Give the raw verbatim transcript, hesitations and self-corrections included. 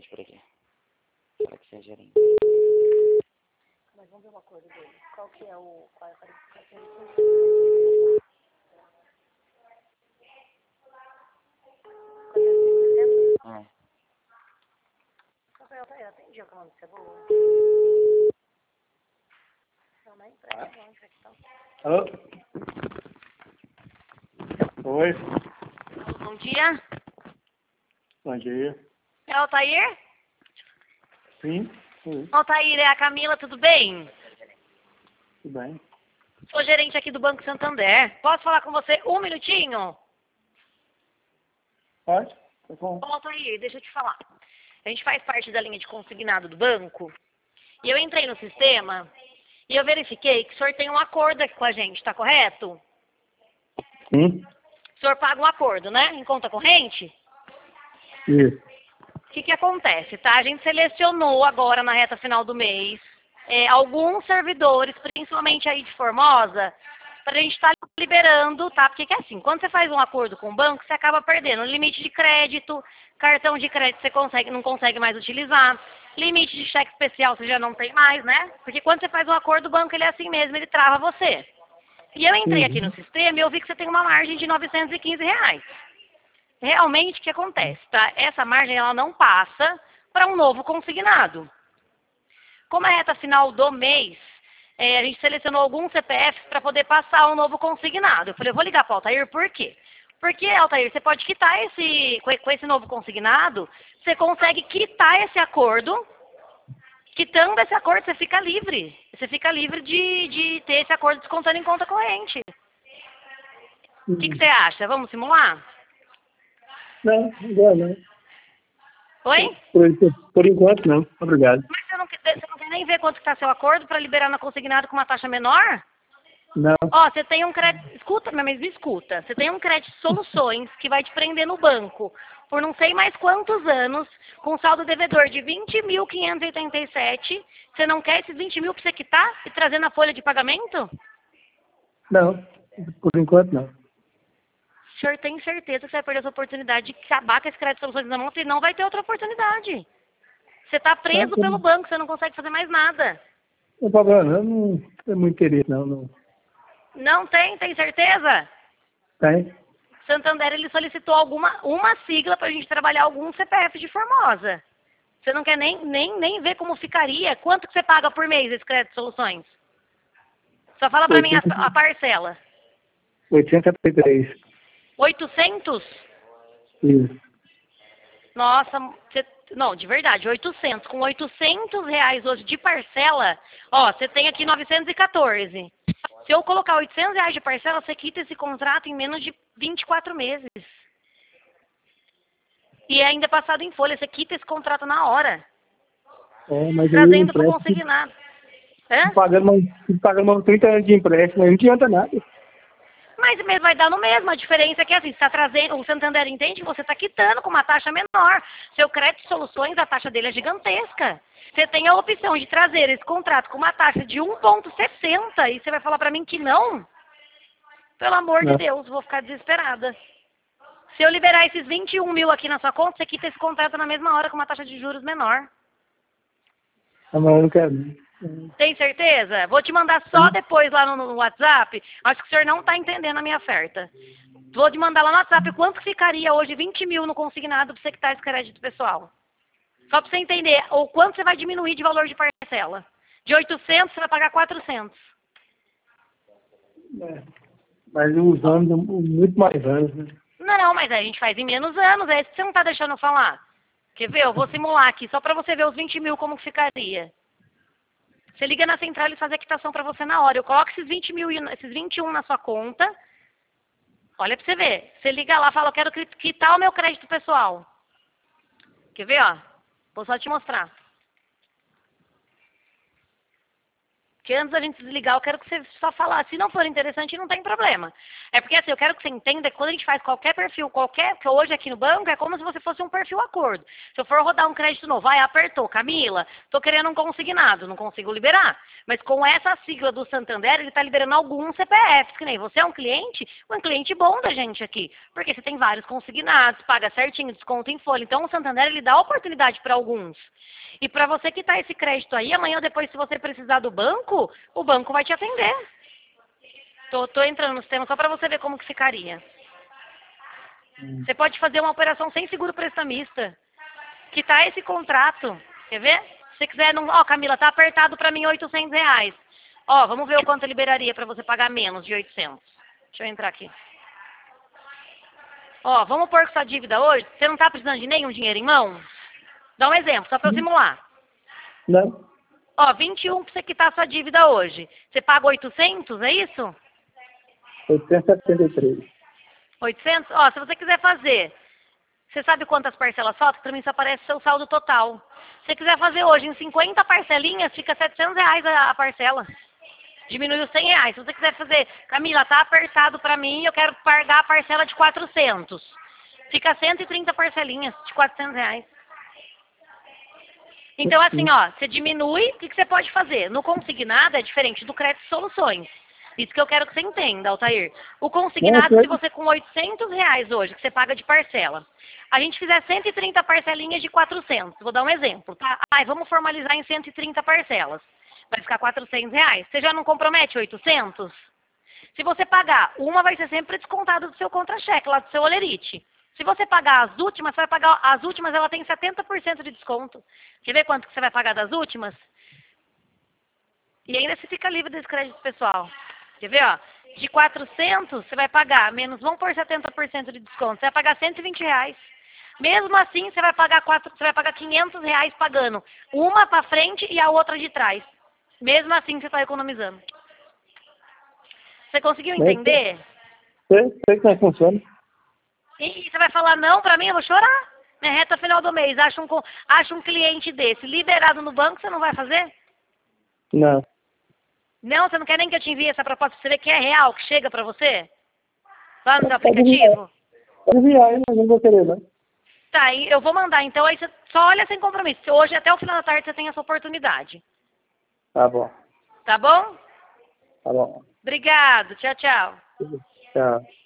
gerente por aqui. Fala que você é gerente. Mas vamos ver uma coisa dele. Qual que é o... Qual é a qualificação? Ah. Rafael, tá aí, atende a comanda, você é boa? Não, nem presta, não, infecção. Alô? Oi, Bom dia. bom dia. É o Altair? Sim, sim, Altair, é a Camila, tudo bem? tudo bem. Sou gerente aqui do Banco Santander. Posso falar com você um minutinho? Pode? Tá bom. Ô, Altair, deixa eu te falar. A gente faz parte da linha de consignado do banco. E eu entrei no sistema e eu verifiquei que o senhor tem um acordo aqui com a gente, tá correto? Sim, O senhor paga um acordo, né? Em conta corrente? isso. O que que acontece, tá? A gente selecionou agora na reta final do mês é, alguns servidores, principalmente aí de Formosa, para a gente estar liberando, tá? Porque que é assim, quando você faz um acordo com o banco, você acaba perdendo o limite de crédito, cartão de crédito você consegue, não consegue mais utilizar, limite de cheque especial você já não tem mais, né? Porque quando você faz um acordo, o banco ele é assim mesmo, ele trava você. E eu entrei aqui no Uhum. sistema e eu vi que você tem uma margem de novecentos e quinze reais. Realmente, o que acontece, tá? Essa margem, ela não passa para um novo consignado. Como é reta final do mês, é, a gente selecionou alguns C P Fs para poder passar um novo consignado. Eu falei, eu vou ligar para o Altair, por quê? Porque, Altair, você pode quitar esse, com esse novo consignado, você consegue quitar esse acordo. Quitando esse acordo, você fica livre. Você fica livre de, de ter esse acordo descontando em conta corrente. O que, que Uhum. você acha? Vamos simular? Não, agora não. Oi? Por, por, por enquanto não, obrigado. Mas você não, quer- você não quer nem ver quanto está seu acordo para liberar na consignado com uma taxa menor? Não, Ó, você tem um crédito... Escuta, mas me escuta. Você tem um crédito soluções que vai te prender no banco por não sei mais quantos anos, com saldo devedor de vinte mil quinhentos e oitenta e sete. Você não quer esses vinte mil para você quitar e trazer na folha de pagamento? não, por enquanto não. O senhor tem certeza que você vai perder essa oportunidade de acabar com esse crédito soluções na mão e não vai ter outra oportunidade. Você está Não, preso tem, pelo banco, você não consegue fazer mais nada. não tem problema não, não tem muito interesse não, não. Não tem, tem certeza? Tem? Santander, ele solicitou alguma, uma sigla para a gente trabalhar algum C P F de Formosa. Você não quer nem, nem, nem ver como ficaria? Quanto que você paga por mês esse crédito soluções? Só fala para mim a, a parcela. oitocentos e setenta e três. oitocentos? Isso. Nossa, você, não, de verdade, oitocentos. Com oitocentos reais hoje de parcela, ó, você tem aqui novecentos e quatorze. Se eu colocar oitocentos reais de parcela, você quita esse contrato em menos de vinte e quatro meses. E é ainda passado em folha, você quita esse contrato na hora. É, mas aí o Trazendo para empréstimo, consignado. Hã? pagando, mais- pagando mais trinta anos de empréstimo, aí não adianta nada. Mas mesmo vai dar no mesmo. A diferença é que assim, você tá trazendo, o Santander entende que você está quitando com uma taxa menor. Seu crédito soluções, a taxa dele é gigantesca. Você tem a opção de trazer esse contrato com uma taxa de um vírgula sessenta e você vai falar para mim que não? Pelo amor de Não, Deus, vou ficar desesperada. Se eu liberar esses vinte e um mil aqui na sua conta, você quita esse contrato na mesma hora com uma taxa de juros menor. amanhã eu não quero não. Tem certeza? Vou te mandar só depois lá no, no WhatsApp. Acho que o senhor não está entendendo a minha oferta. Vou te mandar lá no WhatsApp quanto ficaria hoje vinte mil no consignado para você quitar esse crédito pessoal. Só para você entender o quanto você vai diminuir de valor de parcela. De oitocentos você vai pagar quatrocentos. É, mas os anos, muito mais anos, né? Não, mas a gente faz em menos anos. É isso que você não está deixando eu falar. Quer ver? Eu vou simular aqui só para você ver os vinte mil como ficaria. Você liga na central e faz a quitação para você na hora. Eu coloco esses vinte mil, esses vinte e um na sua conta. Olha para você ver. Você liga lá e fala, eu quero quitar o meu crédito pessoal. Quer ver, ó? Vou só te mostrar. Que antes da gente desligar, eu quero que você só falar. Se não for interessante, não tem problema. É porque assim, eu quero que você entenda que quando a gente faz qualquer perfil, qualquer, que hoje aqui no banco, é como se você fosse um perfil acordo. Se eu for rodar um crédito novo, vai, apertou, Camila, tô querendo um consignado, não consigo liberar. Mas com essa sigla do Santander, ele tá liberando alguns C P Fs, que nem você é um cliente, um cliente bom da gente aqui. Porque você tem vários consignados, paga certinho, desconto em folha. Então o Santander, ele dá oportunidade para alguns. E para você quitar esse crédito aí, amanhã ou depois, se você precisar do banco, o banco vai te atender. Tô, tô entrando no sistema só para você ver como que ficaria. Hum. Você pode fazer uma operação sem seguro prestamista. Quitar esse contrato. Quer ver? Se você quiser, não... Ó, Camila, tá apertado para mim oitocentos reais. Ó, vamos ver o quanto liberaria para você pagar menos de oitocentos. Deixa eu entrar aqui. Ó, vamos pôr com sua dívida hoje. Você não tá precisando de nenhum dinheiro em mão? Dá um exemplo, só para eu simular. Não. Ó, vinte e um para você quitar sua dívida hoje. Você paga oitocentos, é isso? oitocentos e setenta e três. oitocentos? Ó, se você quiser fazer, você sabe quantas parcelas faltam? Para mim só aparece seu saldo total. Se você quiser fazer hoje em cinquenta parcelinhas, fica setecentos reais a, a parcela. Diminuiu cem reais. Se você quiser fazer, Camila, tá apertado para mim, eu quero pagar a parcela de quatrocentos. Fica cento e trinta parcelinhas de quatrocentos reais. Então, assim, ó, você diminui, o que, que você pode fazer? No consignado é diferente do crédito soluções. Isso que eu quero que você entenda, Altair. O consignado, se você com oitocentos reais hoje, que você paga de parcela, a gente fizer cento e trinta parcelinhas de quatrocentos, vou dar um exemplo, tá? Ai, vamos formalizar em cento e trinta parcelas. Vai ficar quatrocentos reais. Você já não compromete oitocentos? Se você pagar, uma vai ser sempre descontada do seu contra-cheque, lá do seu Olerite. Se você pagar as últimas, você vai pagar as últimas, ela tem setenta por cento de desconto. Quer ver quanto que você vai pagar das últimas? E ainda você fica livre desse crédito pessoal. Quer ver, ó? De quatrocentos, você vai pagar, menos, vamos por setenta por cento de desconto, você vai pagar cento e vinte reais. Mesmo assim, você vai pagar, quatro, você vai pagar quinhentos reais pagando uma para frente e a outra de trás. Mesmo assim, você está economizando. Você conseguiu entender? Sei, sei como é que funciona. E você vai falar não pra mim, eu vou chorar. Na reta final do mês, acha um, acha um cliente desse liberado no banco, você não vai fazer? Não. Não, você não quer nem que eu te envie essa proposta pra você ver que é real, que chega pra você? Lá no seu aplicativo? Pode enviar aí, mas não vou querer, não. Tá, eu vou mandar. Então aí você só olha sem compromisso. Hoje até o final da tarde você tem essa oportunidade. Tá bom. Tá bom? Tá bom. Obrigado. Tchau, tchau. Tchau.